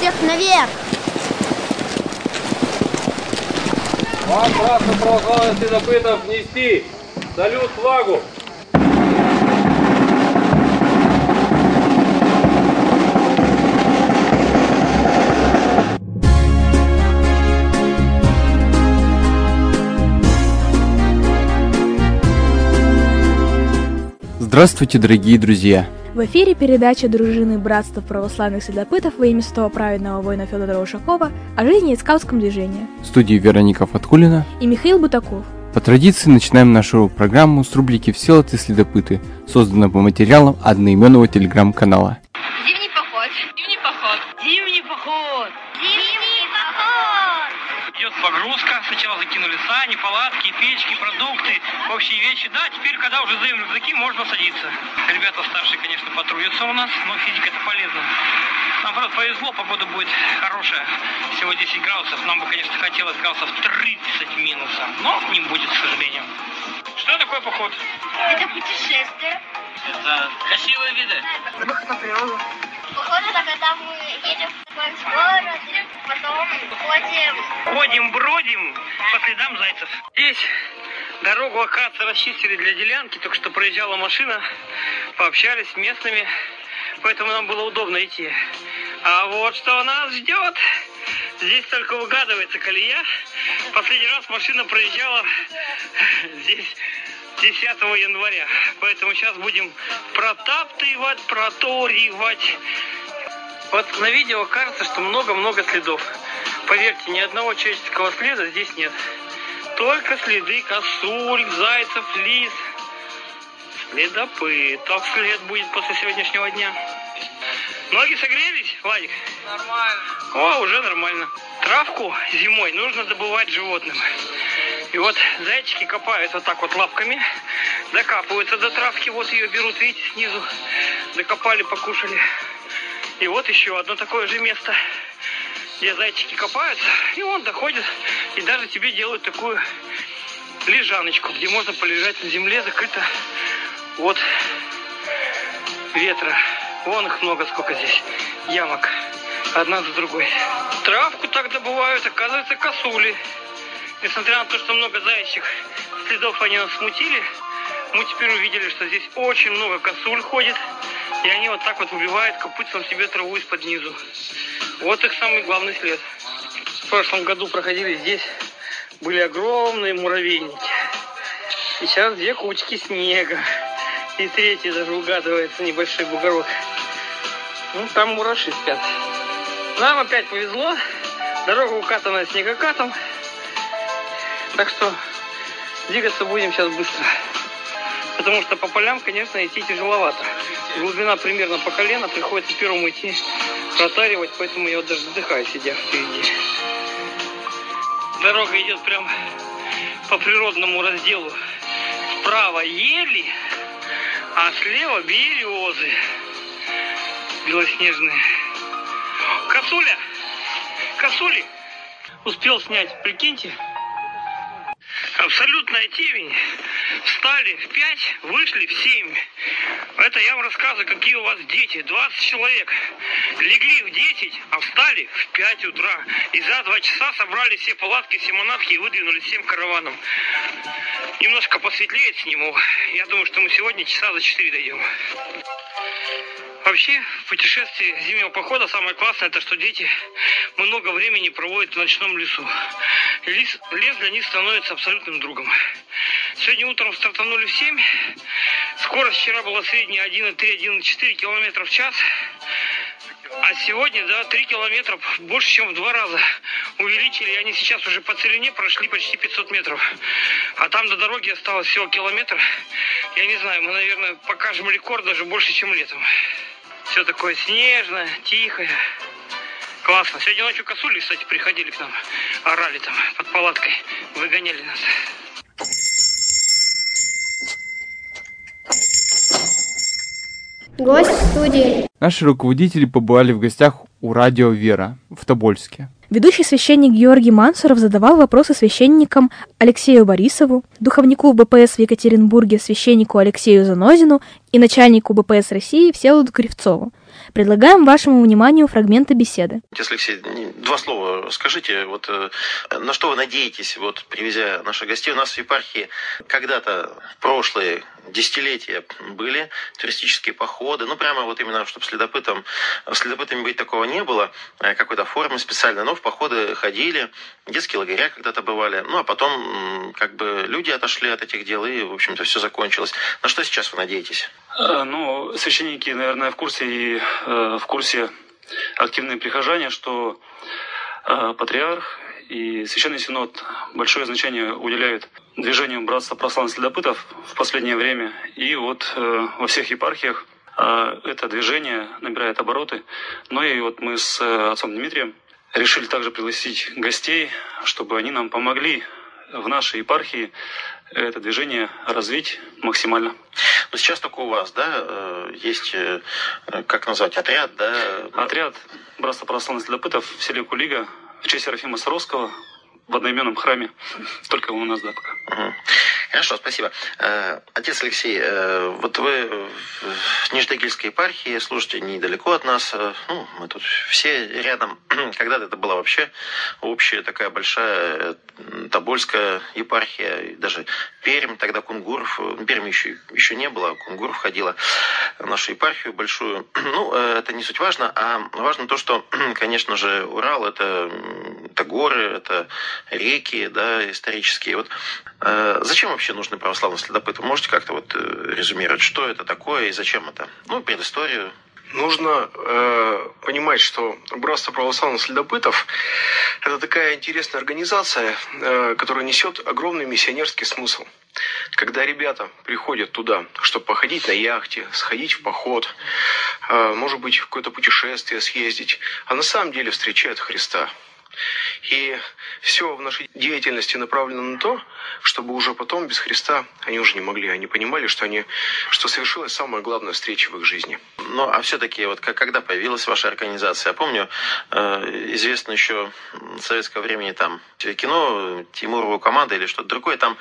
Всех наверх! Вам, братство православных следопытов, нести салют флагу! Здравствуйте, дорогие друзья! В эфире передача дружины Братства православных следопытов во имя святого праведного воина Федора Ушакова о жизни и скаутском движении. В студии Вероника Фаткулина И Михаил Бутаков. По традиции начинаем нашу программу с рубрики «Всеволод и следопыты», созданной по материалам одноименного телеграм-канала. Зимний поход. Зимний поход. Зимний поход. Зимний поход. Идет погрузка. Сначала закинули сани, палатки, печки, продукты, общие вещи. Да, теперь, когда уже сдаем рюкзаки, можно садиться. Ребята старшие, конечно, потрудятся у нас, но физика это полезно. Нам, правда, повезло, погода будет хорошая. Всего 10 градусов. Нам бы, конечно, хотелось градусов 30 минуса, но не будет, к сожалению. Что такое поход? Это путешествие. Это красивые виды. Выход на природу. Поход это когда мы едем в такой город, потом ходим, бродим по следам зайцев. Здесь дорогу, оказывается, расчистили для делянки. Только что проезжала машина, пообщались с местными, поэтому нам было удобно идти. А вот что нас ждет. Здесь только угадывается колея. Последний раз машина проезжала здесь 10 января. Поэтому сейчас будем протаптывать, проторивать. Вот на видео кажется, что много-много следов. Поверьте, ни одного человеческого следа здесь нет. Только следы косуль, зайцев, лис. Следопытов след будет после сегодняшнего дня. Ноги согрелись, Владик? Нормально. О, уже нормально. Травку зимой нужно добывать животным. И вот зайчики копают вот так вот лапками, докапываются до травки, вот ее берут, видите, снизу. Докопали, покушали. И вот еще одно такое же место, где зайчики копаются, и он доходит, и даже тебе делают такую лежаночку, где можно полежать на земле, закрыто от ветра. Вон их много, сколько здесь ямок, одна за другой. Травку так добывают, оказывается, косули. Несмотря на то, что много заячьих следов они нас смутили, мы теперь увидели, что здесь очень много косуль ходит, и они вот так вот выбивают копытцем себе траву из-под низу. Вот их самый главный след. В прошлом году проходили здесь, были огромные муравейники. И сейчас 2 кучки снега. И третий даже угадывается небольшой бугорок. Ну, там мураши спят. Нам опять повезло. Дорога укатана снегокатом. Так что двигаться будем сейчас быстро. Потому что по полям, конечно, идти тяжеловато. Глубина примерно по колено. Приходится первому идти протаривать. Поэтому я вот даже вздыхаю, сидя впереди. Дорога идет прям по природному разделу. Справа ели, а слева березы белоснежные. Косуля! Косули! Успел снять, прикиньте. Абсолютная темень. Встали в 5, вышли в 7. Это я вам рассказываю, какие у вас дети. 20 человек. Легли в 10, а встали в 5 утра. И за 2 часа собрали все палатки, все манатки и выдвинулись всем караваном. Немножко посветлеет сниму. Я думаю, что мы сегодня часа за 4 дойдем. Вообще, в путешествии зимнего похода самое классное, это что дети много времени проводят в ночном лесу. Лес для них становится абсолютным другом. Сегодня утром стартанули в 7. Скорость вчера была средняя 1,3-1,4 км в час. А сегодня, 3 километра, больше, чем в 2 раза увеличили. И они сейчас уже по целине прошли почти 500 метров. А там до дороги осталось всего километр. Я не знаю, мы, наверное, покажем рекорд даже больше, чем летом. Все такое снежное, тихое. Классно. Сегодня ночью косули, кстати, приходили к нам. Орали там под палаткой. Выгоняли нас. Гость в студии. Наши руководители побывали в гостях у радио «Вера» в Тобольске. Ведущий священник Георгий Мансуров задавал вопросы священникам Алексею Борисову, духовнику БПС в Екатеринбурге священнику Алексею Занозину и начальнику БПС России Всеволоду Кривцову. Предлагаем вашему вниманию фрагменты беседы. Отец Алексей, два слова скажите, вот на что вы надеетесь, вот привезя наших гостей? У нас в епархии когда-то в прошлые десятилетия были туристические походы, ну прямо вот именно, чтобы следопытами быть такого не было, какой-то формы специальной, но в походы ходили, детские лагеря когда-то бывали, ну а потом как бы люди отошли от этих дел и, в общем-то, все закончилось. На что сейчас вы надеетесь? Ну, священники, наверное, в курсе активные прихожане, что патриарх и Священный Синод большое значение уделяют движению Братства православных следопытов в последнее время. И вот во всех епархиях это движение набирает обороты. Ну и вот мы с отцом Дмитрием решили также пригласить гостей, чтобы они нам помогли в нашей епархии это движение развить максимально. Но сейчас только у вас, да, есть, как назвать, отряд, да? Отряд Братства православных следопытов в селе Кулига в честь Серафима Саровского в одноименном храме. Только у нас, да, пока. Угу. Хорошо, спасибо. Отец Алексей, вот вы в Нижнетагильской епархии служите недалеко от нас. Ну, мы тут все рядом. Когда-то это была вообще общая такая большая Тобольская епархия, и даже Пермь, тогда Кунгуров. Пермь еще не было, Кунгуров входила в нашу епархию большую. Ну, это не суть важно, а важно то, что, конечно же, Урал это горы, это реки, да, исторические. Вот зачем вообще нужны православные следопыты? Вы можете как-то вот резюмировать, что это такое и зачем это? Ну, предысторию. Нужно понимать, что Братство православных следопытов – это такая интересная организация, которая несет огромный миссионерский смысл. Когда ребята приходят туда, чтобы походить на яхте, сходить в поход, может быть, в какое-то путешествие съездить, а на самом деле встречают Христа. И все в нашей деятельности направлено на то, чтобы уже потом без Христа они уже не могли. Они понимали, что совершилась самая главная встреча в их жизни. Ну, а все-таки, вот когда появилась ваша организация? Я помню, известно еще с советского времени там кино «Тимурова команда» или что-то другое. Там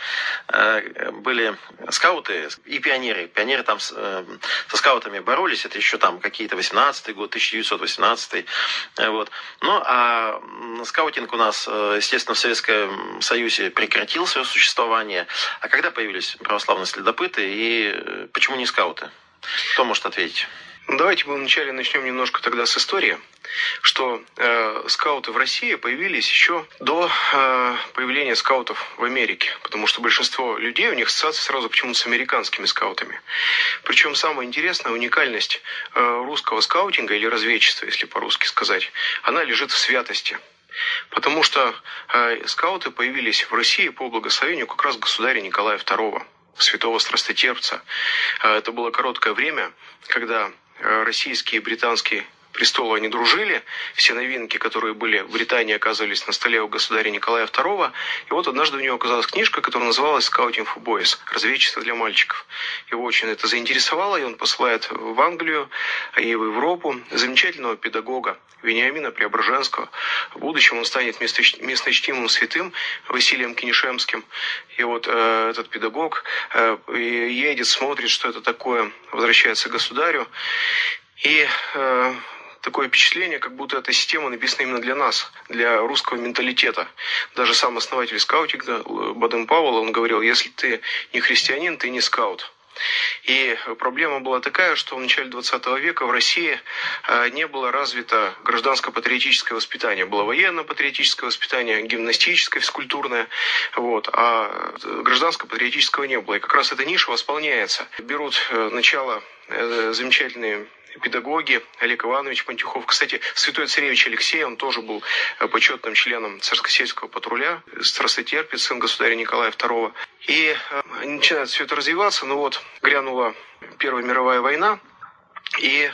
были скауты и пионеры. Пионеры там со скаутами боролись. Это еще там какие-то 18-й год, 1918. Вот. Ну, а скаутинг у нас, естественно, в Советском Союзе прекратил свое существование. А когда появились православные следопыты и почему не скауты? Кто может ответить? Давайте мы вначале начнем немножко тогда с истории, что скауты в России появились еще до появления скаутов в Америке, потому что большинство людей, у них ассоциация сразу почему-то с американскими скаутами. Причем самая интересная уникальность русского скаутинга или разведчества, если по-русски сказать, она лежит в святости. Потому что скауты появились в России по благословению как раз государя Николая II, святого страстотерпца. Это было короткое время, когда российские и британские престолы они дружили, все новинки, которые были в Британии, оказывались на столе у государя Николая II. И вот однажды у него оказалась книжка, которая называлась «Scouting for Boys» – «Разведчество для мальчиков». Его очень это заинтересовало, и он посылает в Англию и в Европу замечательного педагога Вениамина Преображенского. В будущем он станет местночтимым святым Василием Кинешемским. И вот этот педагог едет, смотрит, что это такое, возвращается к государю. И такое впечатление, как будто эта система написана именно для нас, для русского менталитета. Даже сам основатель скаутинга Баден-Пауэлл, он говорил, если ты не христианин, ты не скаут. И проблема была такая, что в начале 20 века в России не было развито гражданско-патриотическое воспитание. Было военно-патриотическое воспитание, гимнастическое, физкультурное, вот, а гражданско-патриотического не было. И как раз эта ниша восполняется. Берут начало замечательные педагоги, Олег Иванович Пантюхов. Кстати, святой царевич Алексей, он тоже был почетным членом царско-сельского патруля, страстотерпец, сын государя Николая II. И начинает все это развиваться, но вот грянула Первая мировая война, и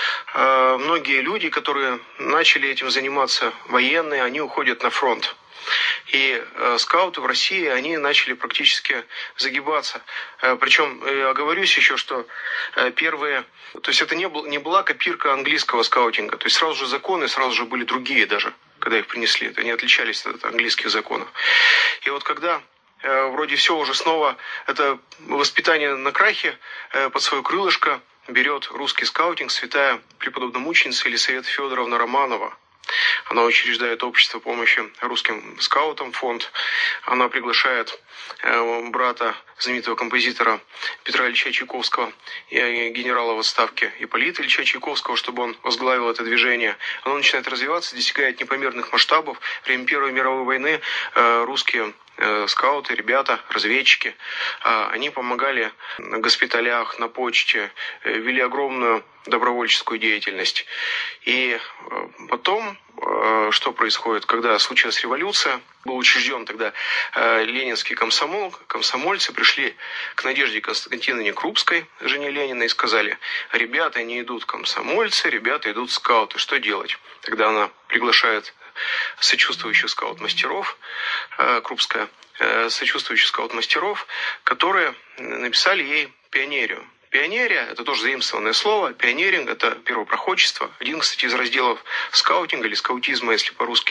многие люди, которые начали этим заниматься, военные, они уходят на фронт. И скауты в России, они начали практически загибаться. Причем, оговорюсь еще, что первые... То есть это не была копирка английского скаутинга. То есть сразу же законы, сразу же были другие даже, когда их принесли. Они отличались от английских законов. И вот когда вроде все уже снова, это воспитание на крахе под свое крылышко, берет русский скаутинг святая преподобномученица Елисавета Федоровна Романова. Она учреждает общество помощи русским скаутам, фонд. Она приглашает брата знаменитого композитора Петра Ильича Чайковского, генерала в отставке Ипполита Ильича Чайковского, чтобы он возглавил это движение. Оно начинает развиваться, достигает непомерных масштабов. Во время Первой мировой войны русские скауты, ребята, разведчики, они помогали на госпиталях, на почте, вели огромную добровольческую деятельность. И потом, что происходит, когда случилась революция, был учрежден тогда ленинский комсомол, комсомольцы пришли к Надежде Константиновне Крупской, жене Ленина, и сказали: ребята не идут комсомольцы, ребята идут скауты, что делать? Тогда она приглашает сочувствующих скаут-мастеров, Крупская, сочувствующих скаут-мастеров, которые написали ей пионерию. Пионерия – это тоже заимствованное слово. Пионеринг – это первопроходчество. Один, кстати, из разделов скаутинга или скаутизма, если по-русски.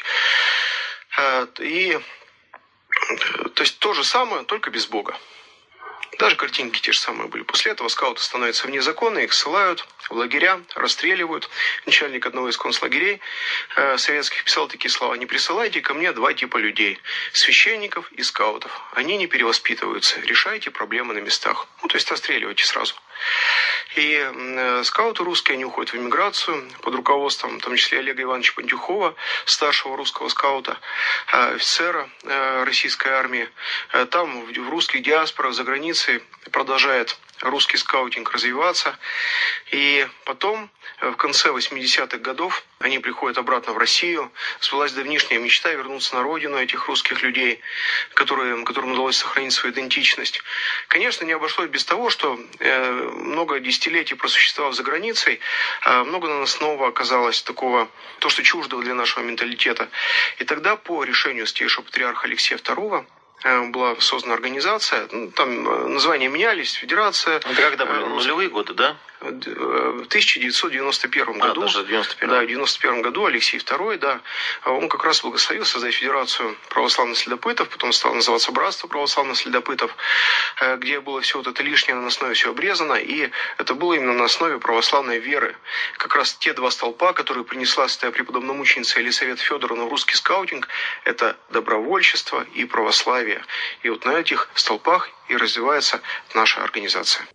И, то есть то же самое, только без Бога. Даже картинки те же самые были. После этого скауты становятся вне закона, их ссылают в лагеря, расстреливают. Начальник одного из концлагерей советских писал такие слова: не присылайте ко мне два типа людей: священников и скаутов. Они не перевоспитываются, решайте проблемы на местах. То есть расстреливайте сразу. И скауты русские, они уходят в эмиграцию под руководством, в том числе Олега Ивановича Пантюхова, старшего русского скаута, офицера российской армии. Там в русских диаспорах за границей продолжает русский скаутинг развиваться. И потом, в конце 80-х годов, они приходят обратно в Россию. Сбылась давнишняя мечта вернуться на родину этих русских людей, которым удалось сохранить свою идентичность. Конечно, не обошлось без того, что много десятилетий просуществовав за границей, много на нас снова оказалось такого, то, что чуждого для нашего менталитета. И тогда по решению святейшего патриарха Алексея II была создана организация, там названия менялись, федерация. Это когда были нулевые годы, да? В 1991 году. Даже в 91. Да, в 1991 году Алексей II, да, он как раз благословил создать Федерацию православных следопытов, потом стало называться Братство православных следопытов, где было все вот это лишнее на основе, все обрезано, и это было именно на основе православной веры. Как раз те два столпа, которые принесла святая преподобномученица Елисавета Федоровна в русский скаутинг, это добровольчество и православие. И вот на этих столпах и развивается наша организация.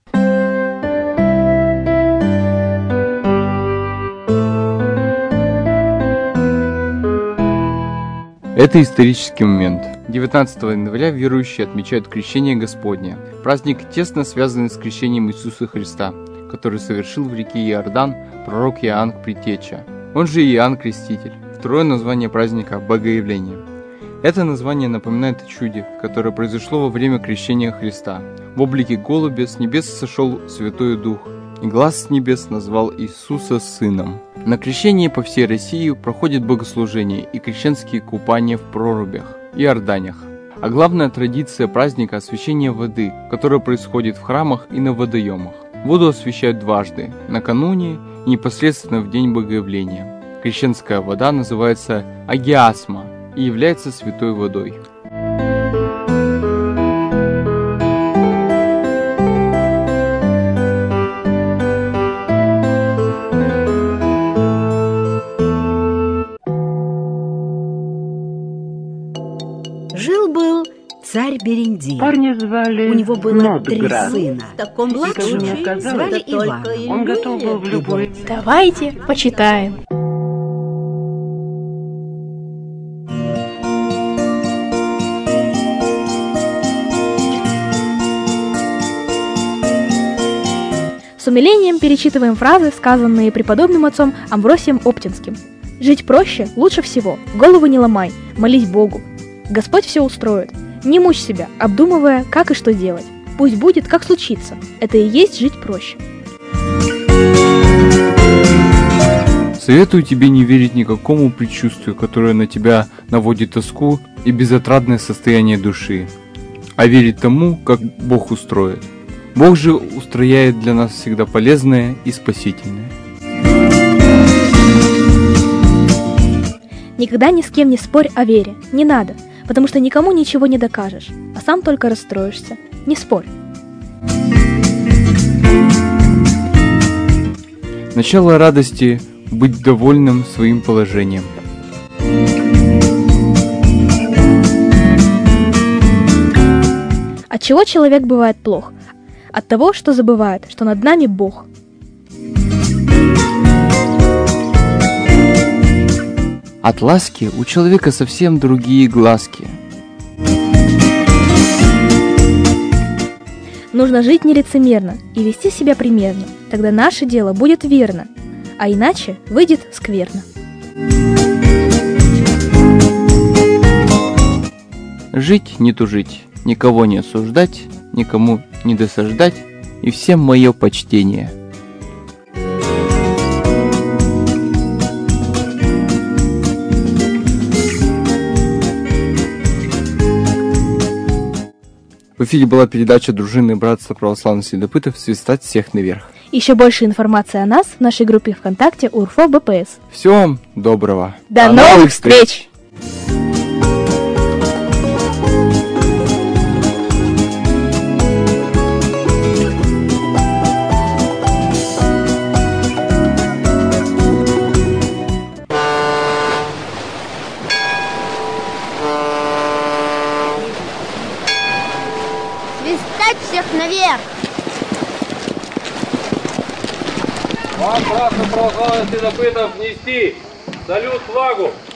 Это исторический момент. 19 января верующие отмечают Крещение Господне. Праздник тесно связан с крещением Иисуса Христа, который совершил в реке Иордан пророк Иоанн Предтеча, он же Иоанн Креститель. Второе название праздника – Богоявление. Это название напоминает о чуде, которое произошло во время крещения Христа. В облике голубя с небес сошел Святой Дух, и глас с небес назвал Иисуса Сыном. На крещении по всей России проходят богослужения и крещенские купания в прорубях и Иорданях. А главная традиция праздника – освящение воды, которое происходит в храмах и на водоемах. Воду освящают дважды – накануне и непосредственно в день Богоявления. Крещенская вода называется агиасма и является святой водой. Жил-был царь Берендей. Парня звали У него было 3 Нодград. сына. Младшего звали Иван. Он готов был в любой... Давайте почитаем. С умилением перечитываем фразы, сказанные преподобным отцом Амвросием Оптинским. Жить проще, лучше всего. Голову не ломай, молись Богу. Господь все устроит. Не мучь себя, обдумывая, как и что делать. Пусть будет, как случится. Это и есть жить проще. Советую тебе не верить никакому предчувствию, которое на тебя наводит тоску и безотрадное состояние души, а верить тому, как Бог устроит. Бог же устрояет для нас всегда полезное и спасительное. Никогда ни с кем не спорь о вере. Не надо, потому что никому ничего не докажешь, а сам только расстроишься. Не спорь. Начало радости – быть довольным своим положением. От чего человек бывает плох? От того, что забывает, что над нами Бог. От ласки у человека совсем другие глазки. Нужно жить нелицемерно и вести себя примерно, тогда наше дело будет верно, а иначе выйдет скверно. Жить не тужить, никого не осуждать, никому не досаждать, и всем мое почтение. В эфире была передача дружины Братства православных следопытов «Свистать всех наверх». Еще больше информации о нас в нашей группе ВКонтакте УРФО БПС. Всего вам доброго. До новых встреч! Свистать всех наверх! Вам, братство православных следопытов, нести салют флагу!